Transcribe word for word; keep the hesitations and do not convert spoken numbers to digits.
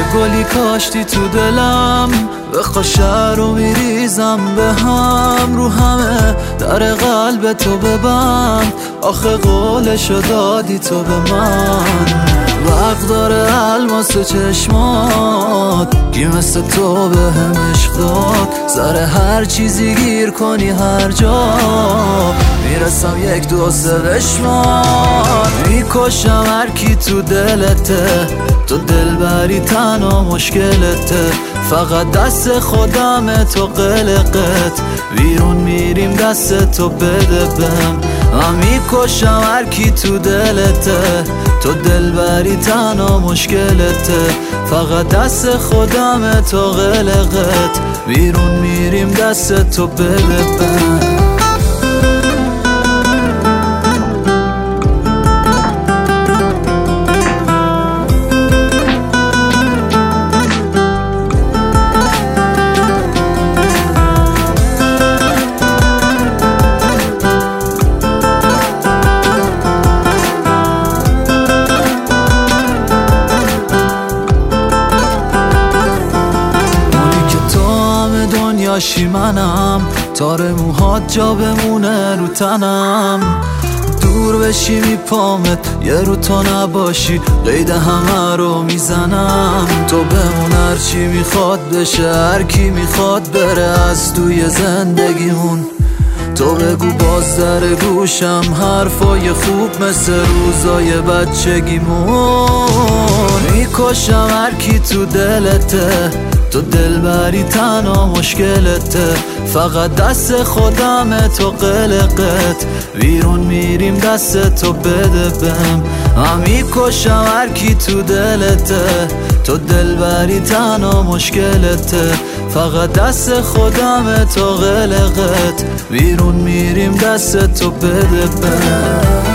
گلی کاشتی تو دلم، به خوشه رو میریزم به هم، رو همه در قلب تو ببند، آخه قولشو دادی تو به من. وقت داره الماس چشمات، کی مثل تو به هم عشق داد، سر هر چیزی گیر کنی هر جا، میرسم یک دو سه بشمار. میکشم هر کی تو دلته، تو دلبری تنها مشکلته، فقط دست خودم تو قلقت، بیرون میریم دست تو بده بهم. من میکشم هر کی تو دلته، تو دلبری تنها مشکلته، فقط دست خودم تو قلقت، بیرون میریم دست تو بده بهم. دنیاشی منم، تار موهات جا بمونه رو تنم، دور بشی میپامت یه رو تو نباشی، قید همه رو میزنم. تو بمون هرچی میخواد بشه، هر کی میخواد بره از توی زندگیمون، تو بگو باز در گوشم حرفای خوب مثل روزای بچگیمون. میکشم هر کی تو دلته، تو دلبری تنها مشکلته، فقط دست خودم تو قلقت، بیرون میریم دست تو بده بهم. من میکشم هر کی تو دلته، تو دلبری تنها مشکلته، فقط دست خودم تو قلقت، بیرون میریم دست تو بده بهم.